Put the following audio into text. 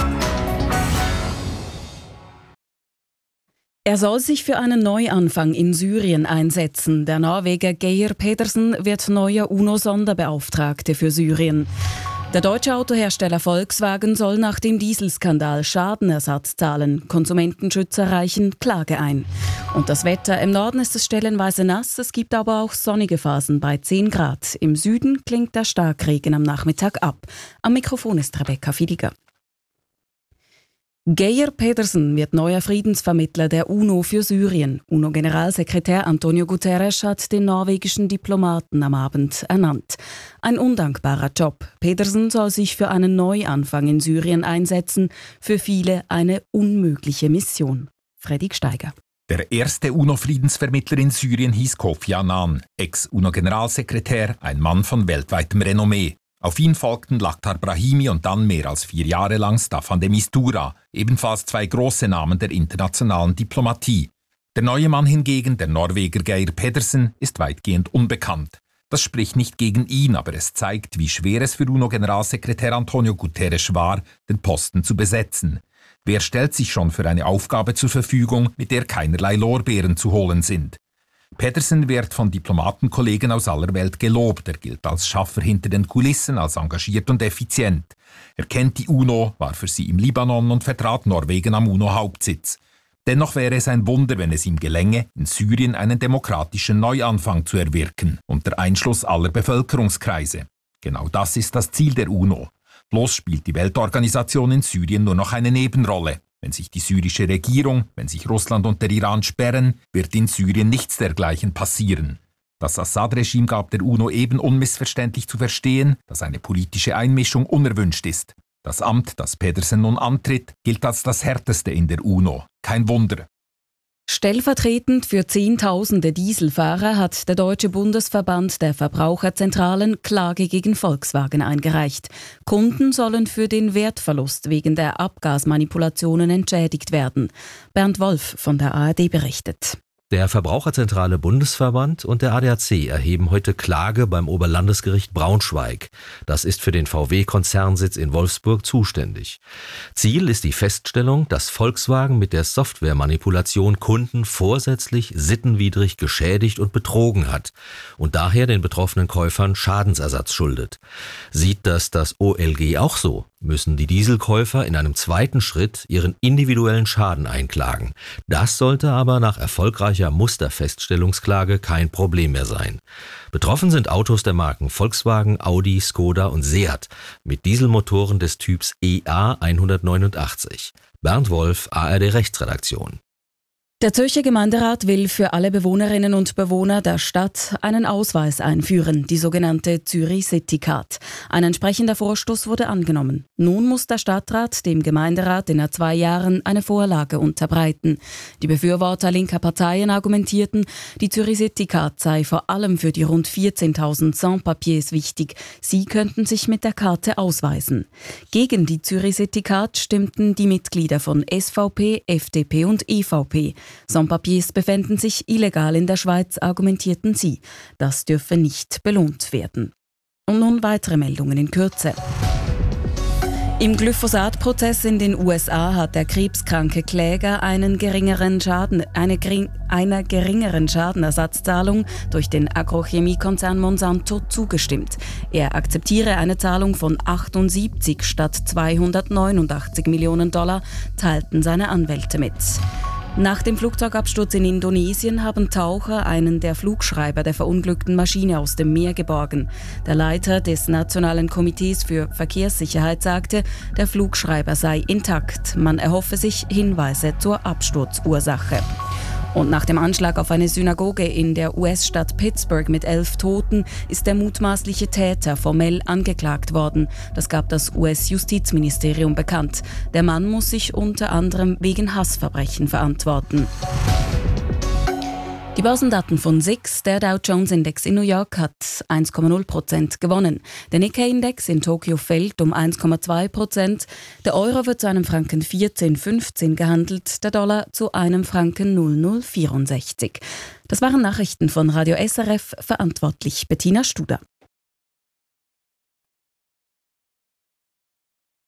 Er soll sich für einen Neuanfang in Syrien einsetzen. Der Norweger Geir Pedersen wird neuer UNO-Sonderbeauftragte für Syrien. Der deutsche Autohersteller Volkswagen soll nach dem Dieselskandal Schadenersatz zahlen. Konsumentenschützer reichen Klage ein. Und das Wetter: im Norden ist es stellenweise nass, es gibt aber auch sonnige Phasen bei 10 Grad. Im Süden klingt der Starkregen am Nachmittag ab. Am Mikrofon ist Rebecca Fidiger. Geir Pedersen wird neuer Friedensvermittler der UNO für Syrien. UNO-Generalsekretär Antonio Guterres hat den norwegischen Diplomaten am Abend ernannt. Ein undankbarer Job. Pedersen soll sich für einen Neuanfang in Syrien einsetzen. Für viele eine unmögliche Mission. Freddy Steiger. Der erste UNO-Friedensvermittler in Syrien hieß Kofi Annan, Ex-UNO-Generalsekretär, ein Mann von weltweitem Renommee. Auf ihn folgten Lakhdar Brahimi und dann mehr als 4 Jahre lang Staffan de Mistura, ebenfalls 2 große Namen der internationalen Diplomatie. Der neue Mann hingegen, der Norweger Geir Pedersen, ist weitgehend unbekannt. Das spricht nicht gegen ihn, aber es zeigt, wie schwer es für UNO-Generalsekretär Antonio Guterres war, den Posten zu besetzen. Wer stellt sich schon für eine Aufgabe zur Verfügung, mit der keinerlei Lorbeeren zu holen sind? Pedersen wird von Diplomatenkollegen aus aller Welt gelobt. Er gilt als Schaffer hinter den Kulissen, als engagiert und effizient. Er kennt die UNO, war für sie im Libanon und vertrat Norwegen am UNO-Hauptsitz. Dennoch wäre es ein Wunder, wenn es ihm gelänge, in Syrien einen demokratischen Neuanfang zu erwirken, unter Einschluss aller Bevölkerungskreise. Genau das ist das Ziel der UNO. Bloß spielt die Weltorganisation in Syrien nur noch eine Nebenrolle. Wenn sich die syrische Regierung, wenn sich Russland und der Iran sperren, wird in Syrien nichts dergleichen passieren. Das Assad-Regime gab der UNO eben unmissverständlich zu verstehen, dass eine politische Einmischung unerwünscht ist. Das Amt, das Pedersen nun antritt, gilt als das härteste in der UNO. Kein Wunder. Stellvertretend für Zehntausende Dieselfahrer hat der Deutsche Bundesverband der Verbraucherzentralen Klage gegen Volkswagen eingereicht. Kunden sollen für den Wertverlust wegen der Abgasmanipulationen entschädigt werden. Bernd Wolf von der ARD berichtet. Der Verbraucherzentrale Bundesverband und der ADAC erheben heute Klage beim Oberlandesgericht Braunschweig. Das ist für den VW-Konzernsitz in Wolfsburg zuständig. Ziel ist die Feststellung, dass Volkswagen mit der Softwaremanipulation Kunden vorsätzlich sittenwidrig geschädigt und betrogen hat und daher den betroffenen Käufern Schadensersatz schuldet. Sieht das OLG auch so, müssen die Dieselkäufer in einem zweiten Schritt ihren individuellen Schaden einklagen. Das sollte aber nach erfolgreicher Musterfeststellungsklage kein Problem mehr sein. Betroffen sind Autos der Marken Volkswagen, Audi, Skoda und Seat mit Dieselmotoren des Typs EA 189. Bernd Wolf, ARD Rechtsredaktion. Der Zürcher Gemeinderat will für alle Bewohnerinnen und Bewohner der Stadt einen Ausweis einführen, die sogenannte Zürich City Card. Ein entsprechender Vorstoß wurde angenommen. Nun muss der Stadtrat dem Gemeinderat in 2 Jahren eine Vorlage unterbreiten. Die Befürworter linker Parteien argumentierten, die Zürich City Card sei vor allem für die rund 14.000 Sans-Papiers wichtig. Sie könnten sich mit der Karte ausweisen. Gegen die Zürich City Card stimmten die Mitglieder von SVP, FDP und EVP. Sans-Papiers befänden sich illegal in der Schweiz, argumentierten sie. Das dürfe nicht belohnt werden. Und nun weitere Meldungen in Kürze. Im Glyphosat-Prozess in den USA hat der krebskranke Kläger einer geringeren Schadenersatzzahlung durch den Agrochemiekonzern Monsanto zugestimmt. Er akzeptiere eine Zahlung von 78 statt 289 Millionen $, teilten seine Anwälte mit. Nach dem Flugzeugabsturz in Indonesien haben Taucher einen der Flugschreiber der verunglückten Maschine aus dem Meer geborgen. Der Leiter des Nationalen Komitees für Verkehrssicherheit sagte, der Flugschreiber sei intakt. Man erhoffe sich Hinweise zur Absturzursache. Und nach dem Anschlag auf eine Synagoge in der US-Stadt Pittsburgh mit 11 Toten ist der mutmaßliche Täter formell angeklagt worden. Das gab das US-Justizministerium bekannt. Der Mann muss sich unter anderem wegen Hassverbrechen verantworten. Die Börsendaten von SIX, der Dow Jones Index in New York, hat 1,0% gewonnen. Der Nikkei-Index in Tokio fällt um 1,2%. Der Euro wird zu einem Franken 14,15 gehandelt, der Dollar zu einem Franken 0,064. Das waren Nachrichten von Radio SRF, verantwortlich Bettina Studer.